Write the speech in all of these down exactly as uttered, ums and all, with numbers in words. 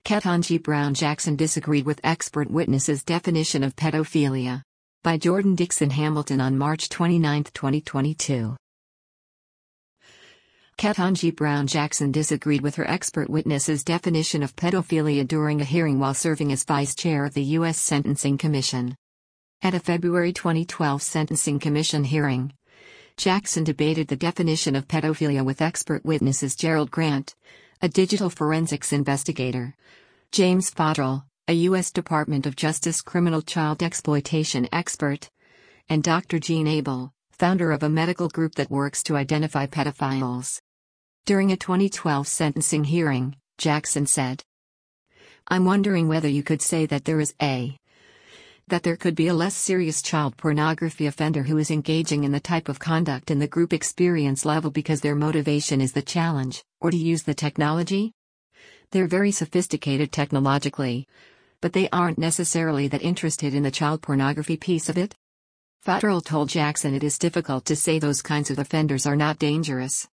Ketanji Brown Jackson disagreed with expert witnesses' definition of pedophilia. By Jordan Dixon Hamilton on March twenty-ninth, twenty twenty-two. Ketanji Brown Jackson disagreed with her expert witness's definition of pedophilia during a hearing while serving as vice chair of the U S Sentencing Commission. At a February twenty twelve Sentencing Commission hearing, Jackson debated the definition of pedophilia with expert witnesses Gerald Grant, a digital forensics investigator, James Fottrell, a U S Department of Justice criminal child exploitation expert, and Doctor Gene Abel, founder of a medical group that works to identify pedophiles. During a twenty twelve sentencing hearing, Jackson said, "I'm wondering whether you could say that there is a that there could be a less serious child pornography offender who is engaging in the type of conduct in the group experience level because their motivation is the challenge, or to use the technology. They're very sophisticated technologically, but they aren't necessarily that interested in the child pornography piece of it." Fottrell told Jackson it is difficult to say those kinds of offenders are not dangerous.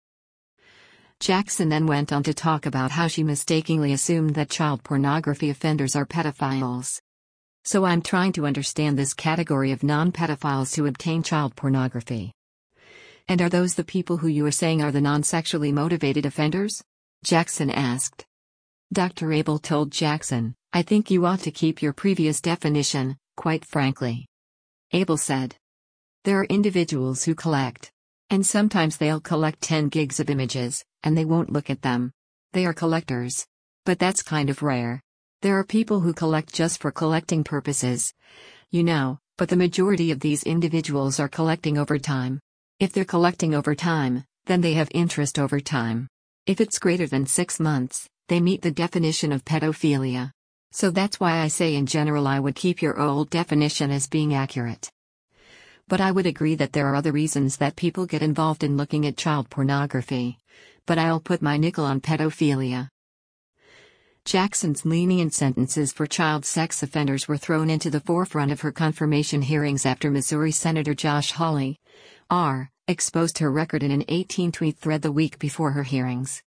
Jackson then went on to talk about how she mistakenly assumed that child pornography offenders are pedophiles. "So I'm trying to understand this category of non-pedophiles who obtain child pornography. And are those the people who you are saying are the non-sexually motivated offenders?" Jackson asked. Doctor Abel told Jackson, "I think you ought to keep your previous definition, quite frankly." Abel said, "There are individuals who collect. And sometimes they'll collect ten gigs of images, and they won't look at them. They are collectors. But that's kind of rare. There are people who collect just for collecting purposes. You know, but the majority of these individuals are collecting over time. If they're collecting over time, then they have interest over time. If it's greater than six months, they meet the definition of pedophilia. So that's why I say in general I would keep your old definition as being accurate. But I would agree that there are other reasons that people get involved in looking at child pornography. But I'll put my nickel on pedophilia." Jackson's lenient sentences for child sex offenders were thrown into the forefront of her confirmation hearings after Missouri Senator Josh Hawley, R., exposed her record in an eighteen tweet thread the week before her hearings.